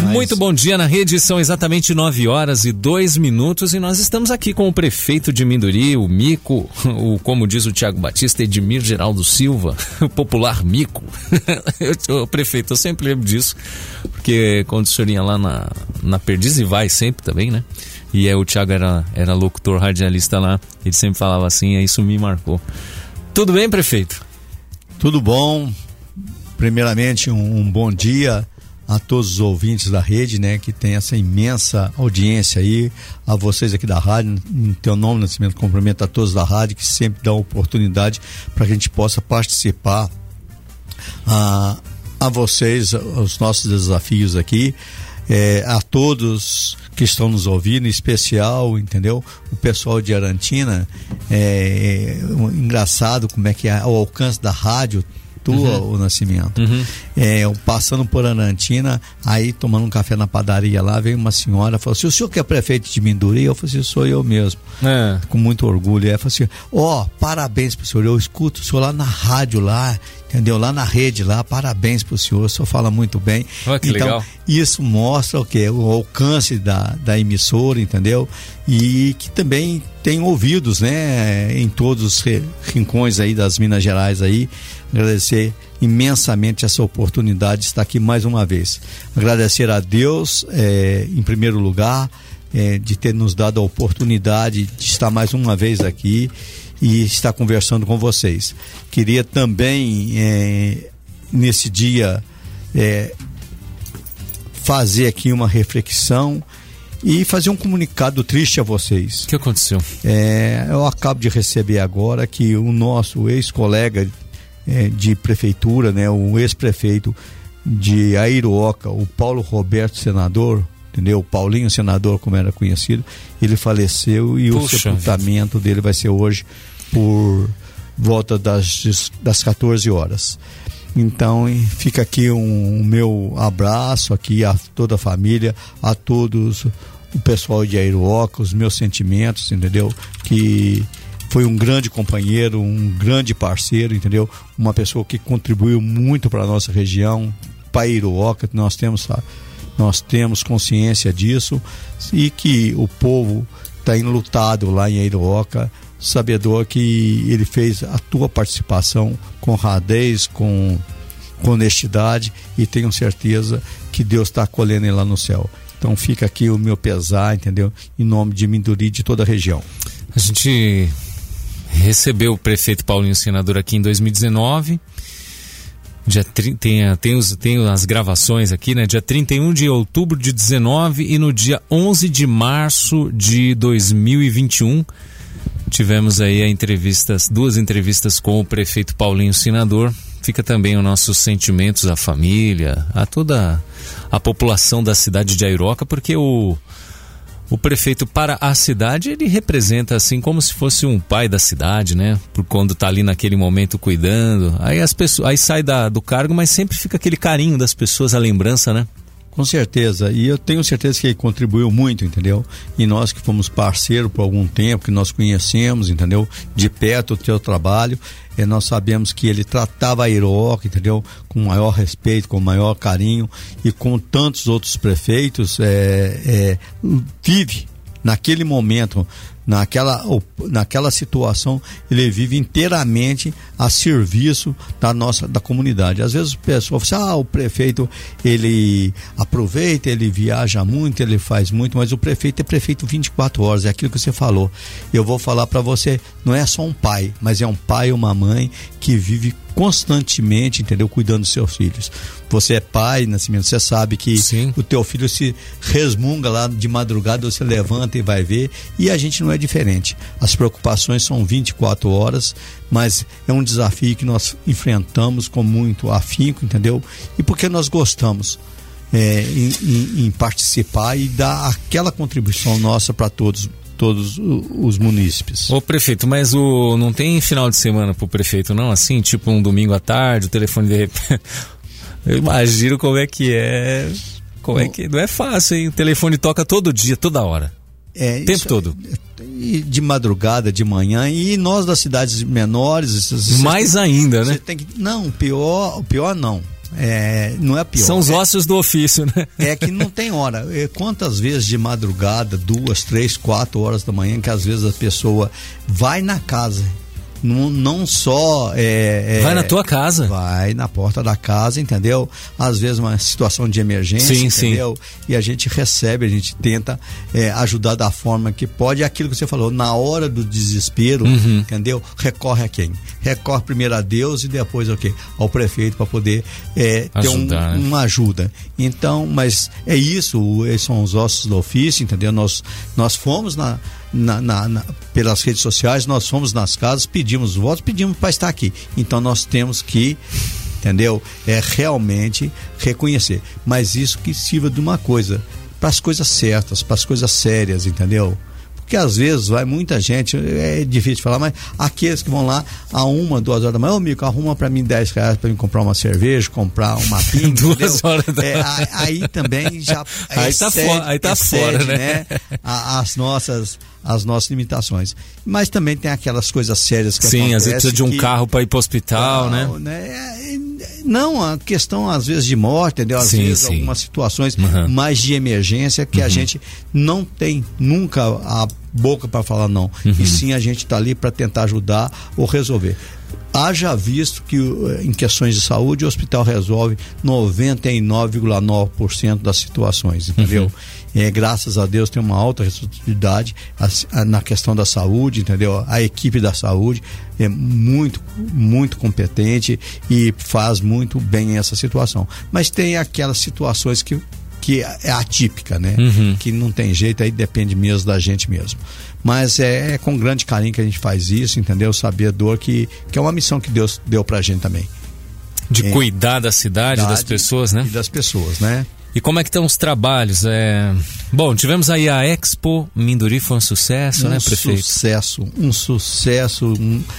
Muito bom dia na rede, são exatamente 9h02 e nós estamos aqui com o prefeito de Minduri, o Mico, como diz o Tiago Batista, Edmir Geraldo Silva, o popular Mico. Prefeito, eu sempre lembro disso, porque quando o senhor ia lá na Perdiz e vai sempre também, né? E aí o Tiago era locutor, radialista lá, ele sempre falava assim, e isso me marcou. Tudo bem, prefeito? Tudo bom. Primeiramente, um bom dia a todos os ouvintes da rede, né, que tem essa imensa audiência aí, a vocês aqui da rádio, em teu nome, Nascimento, cumprimento a todos da rádio que sempre dão oportunidade para que a gente possa participar a vocês, os nossos desafios aqui, a todos que estão nos ouvindo, em especial, entendeu? O pessoal de Arantina, engraçado como é que é o alcance da rádio, o Nascimento. Passando por Arantina, aí tomando um café na padaria lá, veio uma senhora, falou assim: o senhor que é prefeito de Minduri? Eu falei assim: sou eu mesmo, com muito orgulho. Aí ela falou assim: parabéns pro senhor, eu escuto o senhor lá na rádio lá, entendeu? Lá na rede lá, parabéns pro senhor, o senhor fala muito bem. Que então, legal. Isso mostra o quê? O alcance da emissora, entendeu? E que também tem ouvidos, né? Em todos os rincões aí das Minas Gerais aí. Agradecer imensamente essa oportunidade de estar aqui mais uma vez. Agradecer a Deus, em primeiro lugar, de ter nos dado a oportunidade de estar mais uma vez aqui e estar conversando com vocês. Queria também, nesse dia, fazer aqui uma reflexão e fazer um comunicado triste a vocês. O que aconteceu? Eu acabo de receber agora que o nosso ex-colega de prefeitura, né, o ex-prefeito de Airoca, o Paulo Roberto Senador, entendeu? O Paulinho Senador, como era conhecido, ele faleceu e o sepultamento dele vai ser hoje por volta das 14 horas. Então fica aqui um meu abraço aqui a toda a família, a todos o pessoal de Airoca, os meus sentimentos, entendeu? Que foi um grande companheiro, um grande parceiro, entendeu? Uma pessoa que contribuiu muito para a nossa região, para Airoca, nós temos consciência disso, e que o povo está enlutado lá em Airoca, sabedor que ele fez a tua participação com honradez, com honestidade, e tenho certeza que Deus está acolhendo ele lá no céu. Então fica aqui o meu pesar, entendeu? Em nome de Minduri e de toda a região. A gente recebeu o prefeito Paulinho Senador aqui em 2019, tem as gravações aqui, né? Dia 31 de outubro de 19 e no dia 11 de março de 2021 tivemos aí duas entrevistas com o prefeito Paulinho Senador. Fica também os nossos sentimentos à família, a toda a população da cidade de Airoca, porque o prefeito para a cidade, ele representa assim como se fosse um pai da cidade, né? Por quando tá ali naquele momento cuidando. Aí sai do cargo, mas sempre fica aquele carinho das pessoas, a lembrança, né? Com certeza, e eu tenho certeza que ele contribuiu muito, entendeu? E nós que fomos parceiros por algum tempo, que nós conhecemos, entendeu? De perto o teu trabalho, nós sabemos que ele tratava a Airoca, entendeu? Com maior respeito, com maior carinho, e com tantos outros prefeitos, vive naquele momento, naquela situação, ele vive inteiramente a serviço da comunidade. Às vezes o pessoal fala assim: o prefeito, ele aproveita, ele viaja muito, ele faz muito, mas o prefeito é prefeito 24 horas, é aquilo que você falou. Eu vou falar para você, não é só um pai, mas é um pai e uma mãe que vive constantemente, entendeu? Cuidando dos seus filhos. Você é pai, Nascimento, você sabe que Sim. O teu filho se resmunga lá de madrugada, você levanta e vai ver, e a gente não é diferente. As preocupações são 24 horas, mas é um desafio que nós enfrentamos com muito afinco, entendeu? E porque nós gostamos em participar e dar aquela contribuição nossa para todos os munícipes. Ô prefeito, mas não tem final de semana pro prefeito não, assim, tipo um domingo à tarde, o telefone de repente... Eu imagino como é que não é fácil, hein? O telefone toca todo dia, toda hora. O tempo todo. De madrugada, de manhã, e nós das cidades menores... Mais ainda, né? Não, pior não. não é pior. São os ossos do ofício, né? É que não tem hora. Quantas vezes de madrugada, 2, 3, 4 horas da manhã, que às vezes a pessoa vai na casa, não só vai na tua casa, vai na porta da casa, entendeu? Às vezes uma situação de emergência, entendeu? E a gente recebe, a gente tenta ajudar da forma que pode. É aquilo que você falou, na hora do desespero, entendeu? Recorre a quem? Recorre primeiro a Deus e depois ao prefeito, para poder ter uma ajuda. Então, mas é isso, esses são os ossos do ofício, entendeu? Nós fomos pelas redes sociais, nós fomos nas casas, pedimos votos, pedimos para estar aqui. Então nós temos que, entendeu? Realmente reconhecer. Mas isso que sirva de uma coisa, para as coisas certas, para as coisas sérias, entendeu? Porque às vezes vai muita gente, é difícil de falar, mas aqueles que vão lá a 1, 2 horas da manhã, Mico, arruma para mim R$10 para mim comprar uma cerveja, comprar uma pinga, 2 horas da manhã. Aí também já aí tá fora, né? As nossas limitações. Mas também tem aquelas coisas sérias que acontecem. Sim, às vezes precisa de um que, carro para ir para o hospital, né? Não, a questão às vezes de morte, entendeu? Às vezes algumas situações mais de emergência que a gente não tem nunca a boca para falar não. E sim a gente está ali para tentar ajudar ou resolver. Haja visto que em questões de saúde o hospital resolve 99,9% das situações, entendeu? Graças a Deus tem uma alta responsabilidade na questão da saúde, entendeu? A equipe da saúde é muito, muito competente e faz muito bem essa situação. Mas tem aquelas situações que é atípica, né? Que não tem jeito, aí depende mesmo da gente mesmo. Mas é com grande carinho que a gente faz isso, entendeu? Sabedor que é uma missão que Deus deu pra gente também. De cuidar da cidade, das pessoas, né? E das pessoas, né? E como é que estão os trabalhos? Bom, tivemos aí a Expo Minduri, foi um sucesso, né, prefeito? Um sucesso,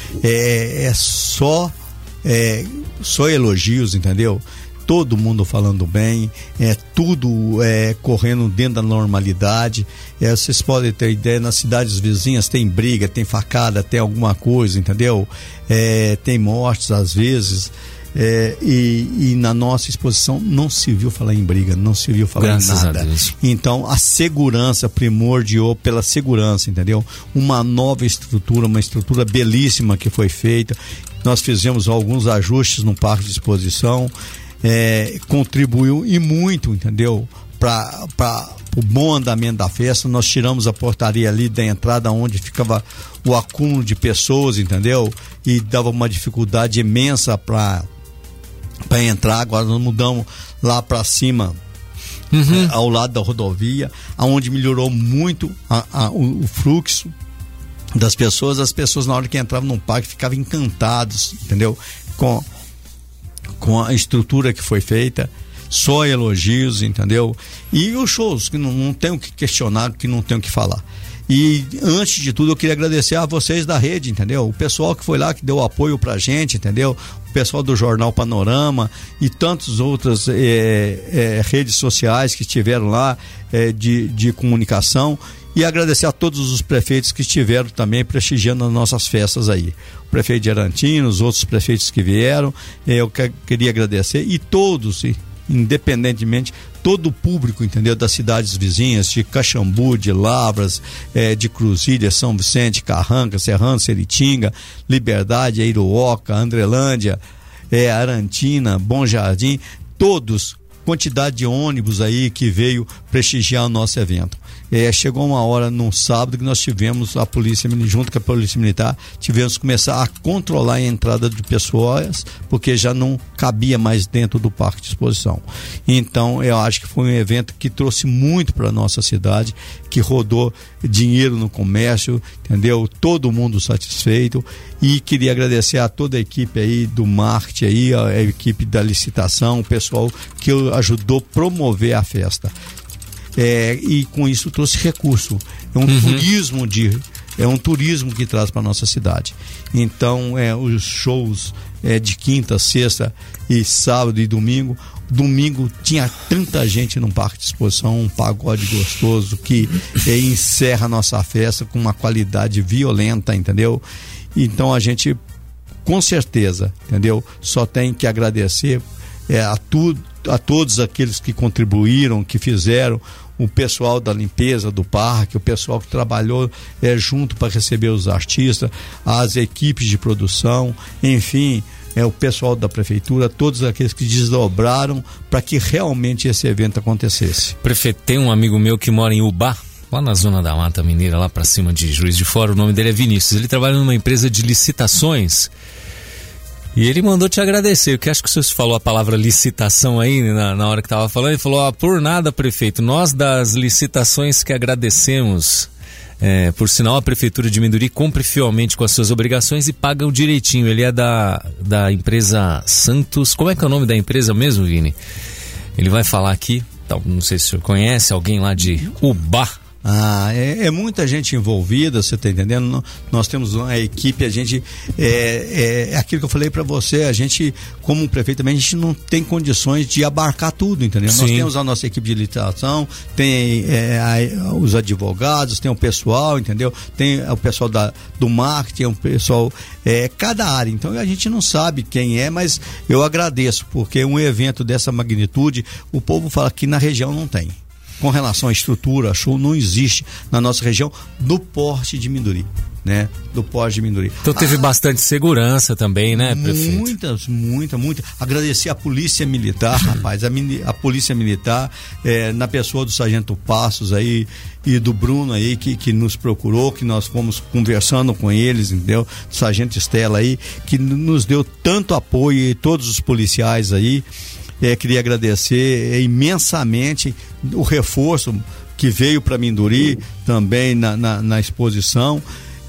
só elogios, entendeu? Todo mundo falando bem, tudo correndo dentro da normalidade. Vocês podem ter ideia, nas cidades vizinhas tem briga, tem facada, tem alguma coisa, entendeu? Tem mortes às vezes. E na nossa exposição não se viu falar em briga, não se viu falar em nada. Então a segurança primordiou pela segurança, entendeu? Uma nova estrutura, uma estrutura belíssima que foi feita. Nós fizemos alguns ajustes no parque de exposição, contribuiu e muito, entendeu? Para o bom andamento da festa. Nós tiramos a portaria ali da entrada onde ficava o acúmulo de pessoas, entendeu? E dava uma dificuldade imensa para entrar. Agora nós mudamos lá para cima, ao lado da rodovia, aonde melhorou muito o fluxo das pessoas. As pessoas na hora que entravam no parque ficavam encantados, entendeu? Com a estrutura que foi feita. Só elogios, entendeu? E os shows, que não tem o que questionar, que não tem o que falar. E antes de tudo eu queria agradecer a vocês da rede, entendeu? O pessoal que foi lá, que deu apoio pra gente, entendeu? O pessoal do Jornal Panorama e tantas outras redes sociais que estiveram lá, de comunicação. E agradecer a todos os prefeitos que estiveram também prestigiando as nossas festas aí. O prefeito de Arantina, os outros prefeitos que vieram, eu queria agradecer. E todos, independentemente, todo o público, entendeu? Das cidades vizinhas, de Caxambu, de Lavras, de Cruzília, São Vicente, Carranca, Serrano, Seritinga, Liberdade, Airoca, Andrelândia, Arantina, Bom Jardim, todos, quantidade de ônibus aí que veio prestigiar o nosso evento. Chegou uma hora num sábado que nós tivemos a polícia, junto com a polícia militar, tivemos que começar a controlar a entrada de pessoas, porque já não cabia mais dentro do parque de exposição. Então eu acho que foi um evento que trouxe muito para a nossa cidade, que rodou dinheiro no comércio, entendeu? Todo mundo satisfeito. E queria agradecer a toda a equipe aí do marketing aí, a equipe da licitação, o pessoal que ajudou a promover a festa. E com isso trouxe recurso. É um turismo que traz para nossa cidade. Então os shows de quinta, sexta e sábado e domingo. Domingo tinha tanta gente no parque de exposição, um pagode gostoso que encerra a nossa festa com uma qualidade violenta, entendeu? Então a gente, com certeza, entendeu? Só tem que agradecer a todos aqueles que contribuíram, que fizeram, o pessoal da limpeza do parque, o pessoal que trabalhou junto para receber os artistas, as equipes de produção, enfim, o pessoal da prefeitura, todos aqueles que desdobraram para que realmente esse evento acontecesse. Prefeito, tem um amigo meu que mora em Ubá, lá na zona da Mata Mineira, lá para cima de Juiz de Fora, o nome dele é Vinícius, ele trabalha numa empresa de licitações. E ele mandou te agradecer, porque acho que o senhor falou a palavra licitação aí na hora que estava falando, ele falou, por nada, prefeito, nós das licitações que agradecemos, por sinal a Prefeitura de Minduri cumpre fielmente com as suas obrigações e paga o direitinho, ele é da empresa Santos, como é que é o nome da empresa mesmo, Vini? Ele vai falar aqui, não sei se o senhor conhece, alguém lá de Ubá. É muita gente envolvida, você está entendendo? Nós temos uma equipe, a gente aquilo que eu falei para você, a gente, como prefeito também, a gente não tem condições de abarcar tudo, entendeu? Sim. Nós temos a nossa equipe de licitação, tem os advogados, tem o pessoal, entendeu? Tem o pessoal do marketing, o pessoal, cada área, então a gente não sabe quem é, mas eu agradeço, porque um evento dessa magnitude, o povo fala que na região não tem. Com relação à estrutura, show não existe na nossa região do porte de Minduri, né? Do porte de Minduri. Então teve bastante segurança também, né, prefeito? Muita. Agradecer a Polícia Militar, rapaz, a Polícia Militar, na pessoa do Sargento Passos aí e do Bruno aí que nos procurou, que nós fomos conversando com eles, entendeu? Do Sargento Estela aí, que nos deu tanto apoio, e todos os policiais aí. Queria agradecer imensamente o reforço que veio para Minduri também na exposição.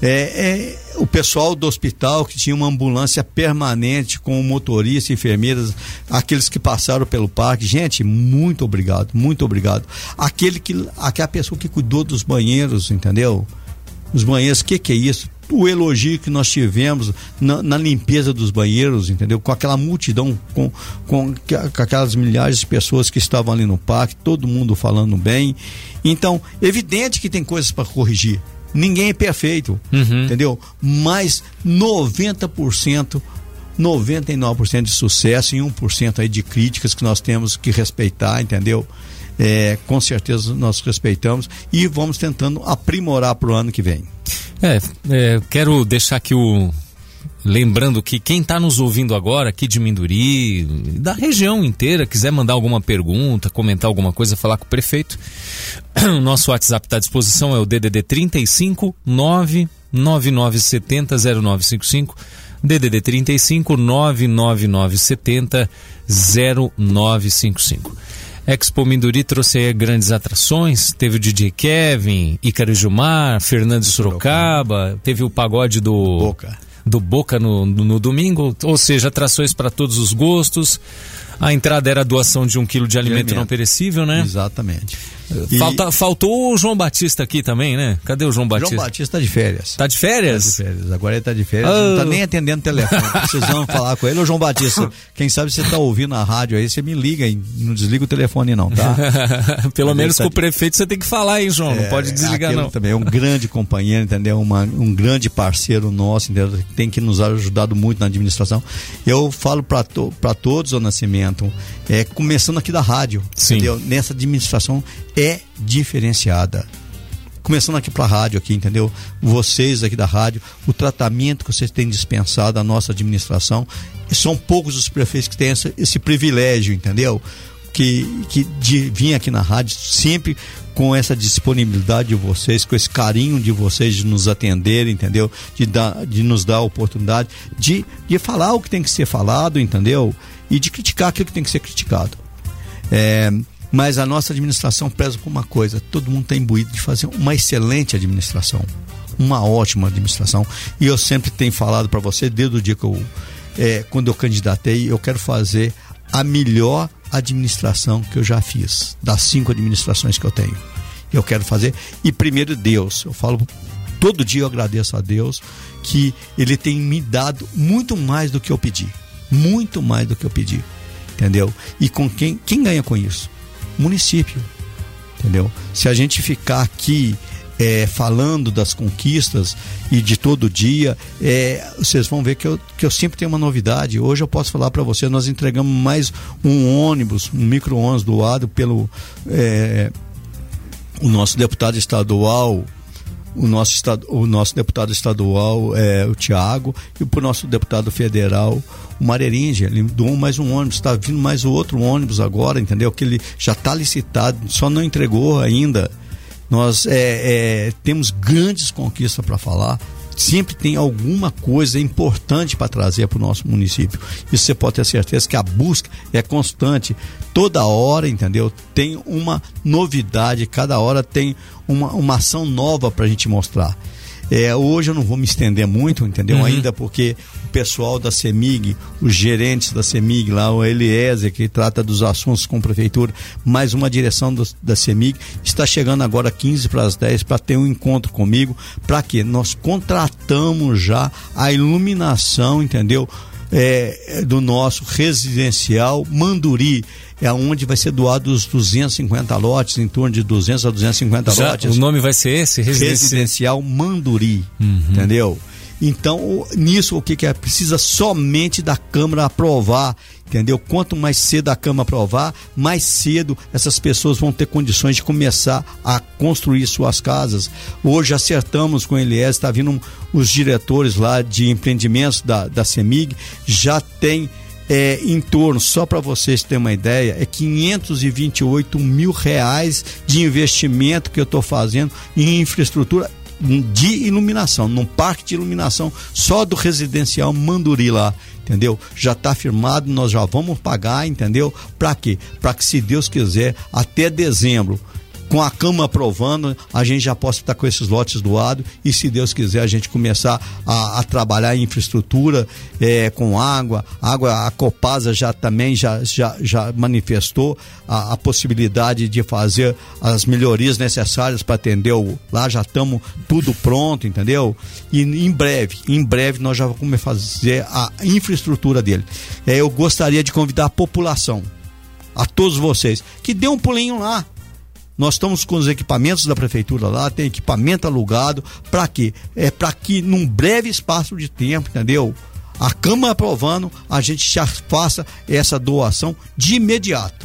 O pessoal do hospital que tinha uma ambulância permanente com motorista, enfermeiras, aqueles que passaram pelo parque. Gente, muito obrigado, muito obrigado. Aquela pessoa que cuidou dos banheiros, entendeu? Os banheiros, o que é isso? O elogio que nós tivemos na limpeza dos banheiros, entendeu? Com aquela multidão, com aquelas milhares de pessoas que estavam ali no parque, todo mundo falando bem. Então, evidente que tem coisas para corrigir. Ninguém é perfeito, entendeu? Mas 90%, 99% de sucesso e 1% aí de críticas que nós temos que respeitar, entendeu? Com certeza nós respeitamos e vamos tentando aprimorar para o ano que vem. Quero deixar aqui lembrando que quem está nos ouvindo agora aqui de Minduri, da região inteira, quiser mandar alguma pergunta, comentar alguma coisa, falar com o prefeito, o nosso WhatsApp está à disposição, é o DDD 35 99970 0955, DDD 35 99970 0955. Expo Minduri trouxe aí grandes atrações, teve o DJ Kevin, Ícaro Gilmar, Fernando Sorocaba, teve o pagode do Boca no domingo, ou seja, atrações para todos os gostos. A entrada era a doação de 1 quilo de alimento não perecível, né? Exatamente. Faltou o João Batista aqui também, né? Cadê o João Batista? João Batista está de férias. Tá de férias? Tá de férias. Agora ele está de férias, não está nem atendendo o telefone. Precisamos falar com ele. Ô João Batista, quem sabe você está ouvindo a rádio aí, você me liga e não desliga o telefone não, tá? Pelo menos com o prefeito você tem que falar, hein, João? Não pode desligar não. Também é um grande companheiro, entendeu? Um grande parceiro nosso, entendeu? Tem que nos ajudado muito na administração. Eu falo para todos, o Nascimento, começando aqui da rádio, entendeu? Nessa administração diferenciada. Começando aqui para a rádio aqui, entendeu? Vocês aqui da rádio, o tratamento que vocês têm dispensado à nossa administração, são poucos os prefeitos que têm esse privilégio, entendeu? De vir aqui na rádio sempre com essa disponibilidade de vocês, com esse carinho de vocês de nos atender, entendeu? De nos dar a oportunidade de falar o que tem que ser falado, entendeu? E de criticar aquilo que tem que ser criticado. Mas a nossa administração preza por uma coisa: todo mundo está imbuído de fazer uma excelente administração, uma ótima administração. E eu sempre tenho falado para você, desde o dia que quando eu candidatei, eu quero fazer a melhor administração que eu já fiz, das 5 administrações que eu tenho. Eu quero fazer, e primeiro Deus, eu falo, todo dia eu agradeço a Deus que Ele tem me dado muito mais do que eu pedi, muito mais do que eu pedi, entendeu? E com quem ganha com isso? Município, entendeu? Se a gente ficar aqui falando das conquistas e de todo dia, vocês vão ver que eu sempre tenho uma novidade. Hoje eu posso falar para você, nós entregamos mais um ônibus, um micro-ônibus doado pelo o nosso deputado estadual, o nosso deputado estadual, o Tiago, e para o nosso deputado federal, o Mareringe. Ele doou mais um ônibus, está vindo mais outro ônibus agora, entendeu? Que ele já está licitado, só não entregou ainda. Nós temos grandes conquistas para falar. Sempre tem alguma coisa importante para trazer para o nosso município. Isso você pode ter certeza que a busca é constante. Toda hora, entendeu? Tem uma novidade, cada hora tem uma ação nova para a gente mostrar. Hoje eu não vou me estender muito, entendeu? Ainda porque o pessoal da CEMIG, os gerentes da CEMIG lá, o Eliezer, que trata dos assuntos com a prefeitura, mais uma direção da CEMIG, está chegando agora 15:10 para ter um encontro comigo. Para quê? Nós contratamos já a iluminação, entendeu? Do nosso residencial Manduri, onde vai ser doado os 250 lotes, em torno de 200 a 250 lotes. O nome vai ser esse? Residencial Manduri, entendeu? Então, nisso o que é? Precisa somente da Câmara aprovar, entendeu? Quanto mais cedo a Câmara aprovar, mais cedo essas pessoas vão ter condições de começar a construir suas casas. Hoje acertamos com o Elias, está vindo os diretores lá de empreendimentos da CEMIG, já tem em torno, só para vocês terem uma ideia, R$528 mil de investimento que eu estou fazendo em infraestrutura de iluminação, num parque de iluminação só do residencial Manduri lá, entendeu? Já está firmado, nós já vamos pagar, entendeu? Para quê? Para que, se Deus quiser, até dezembro, com a Câmara aprovando, a gente já possa estar com esses lotes doados, e se Deus quiser a gente começar a trabalhar em infraestrutura, com água. A Copasa já manifestou a possibilidade de fazer as melhorias necessárias para atender lá, já estamos tudo pronto, entendeu? E em breve nós já vamos fazer a infraestrutura dele. Eu gostaria de convidar a população, a todos vocês, que dê um pulinho lá. Nós estamos com os equipamentos da prefeitura lá, tem equipamento alugado. Para quê? Para que num breve espaço de tempo, entendeu? A Câmara aprovando, a gente já faça essa doação de imediato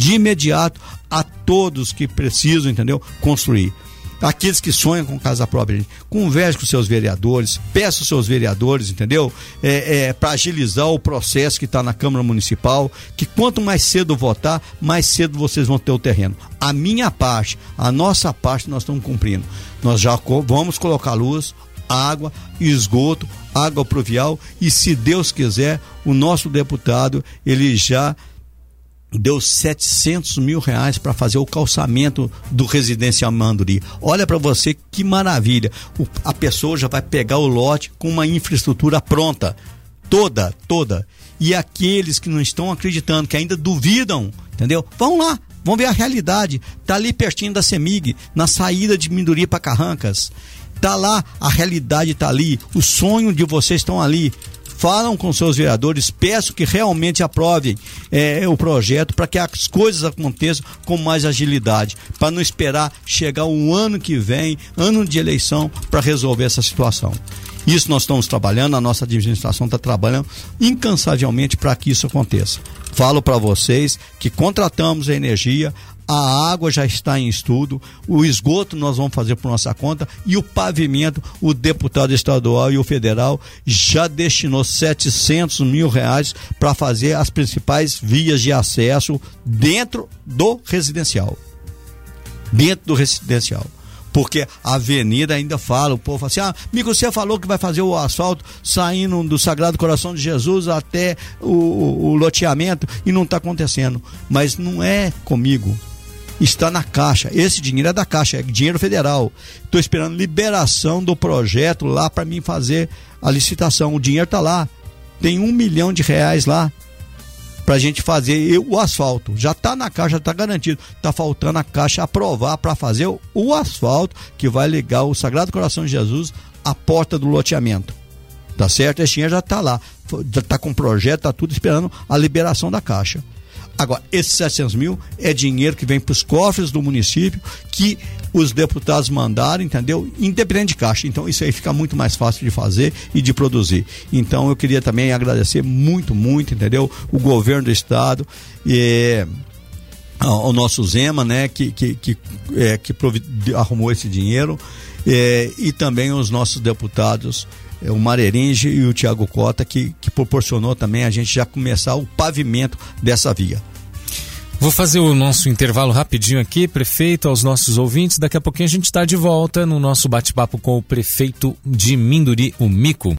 a todos que precisam, entendeu? Construir. Aqueles que sonham com casa própria, gente, converse com seus vereadores, peça os seus vereadores, entendeu? Para agilizar o processo que está na Câmara Municipal, que quanto mais cedo votar, mais cedo vocês vão ter o terreno. A minha parte, a nossa parte, nós estamos cumprindo. Nós já vamos colocar luz, água, esgoto, água pluvial, e se Deus quiser, o nosso deputado, ele já deu R$700 mil para fazer o calçamento do residencial Manduri. Olha para você que maravilha. A pessoa já vai pegar o lote com uma infraestrutura pronta, toda. E aqueles que não estão acreditando, que ainda duvidam, entendeu? Vão lá, vão ver a realidade. Tá ali pertinho da CEMIG, na saída de Minduri para Carrancas. Tá lá, a realidade tá ali, o sonho de vocês estão ali. Falam com seus vereadores, peço que realmente aprovem o projeto para que as coisas aconteçam com mais agilidade, para não esperar chegar o ano que vem, ano de eleição, para resolver essa situação. Isso nós estamos trabalhando, a nossa administração está trabalhando incansavelmente para que isso aconteça. Falo para vocês que contratamos a energia, a água já está em estudo, o esgoto nós vamos fazer por nossa conta, e o pavimento, o deputado estadual e o federal já destinou R$700 mil para fazer as principais vias de acesso dentro do residencial. Porque a avenida ainda fala, o povo fala assim, amigo, você falou que vai fazer o asfalto saindo do Sagrado Coração de Jesus até o loteamento, e não está acontecendo. Mas não é comigo, está na Caixa, esse dinheiro é da Caixa, é dinheiro federal. Estou esperando liberação do projeto lá para mim fazer a licitação, o dinheiro está lá, tem R$1 milhão lá pra gente fazer o asfalto. Já tá na Caixa, tá garantido. Tá faltando a Caixa aprovar para fazer o asfalto que vai ligar o Sagrado Coração de Jesus à porta do loteamento. Tá certo? Esse dinheiro já tá lá. Já tá com o projeto, tá tudo esperando a liberação da Caixa. Agora, esses 700 mil é dinheiro que vem para os cofres do município, que os deputados mandaram, entendeu? Independente de caixa. Então, isso aí fica muito mais fácil de fazer e de produzir. Então, eu queria também agradecer muito, entendeu? O governo do estado e ao nosso Zema, né? Que arrumou esse dinheiro, e também os nossos deputados, o Mareringe e o Tiago Cota, que proporcionou também a gente já começar o pavimento dessa via. Vou fazer o nosso intervalo rapidinho aqui, prefeito, aos nossos ouvintes. Daqui a pouquinho a gente está de volta no nosso bate-papo com o prefeito de Minduri, o Mico.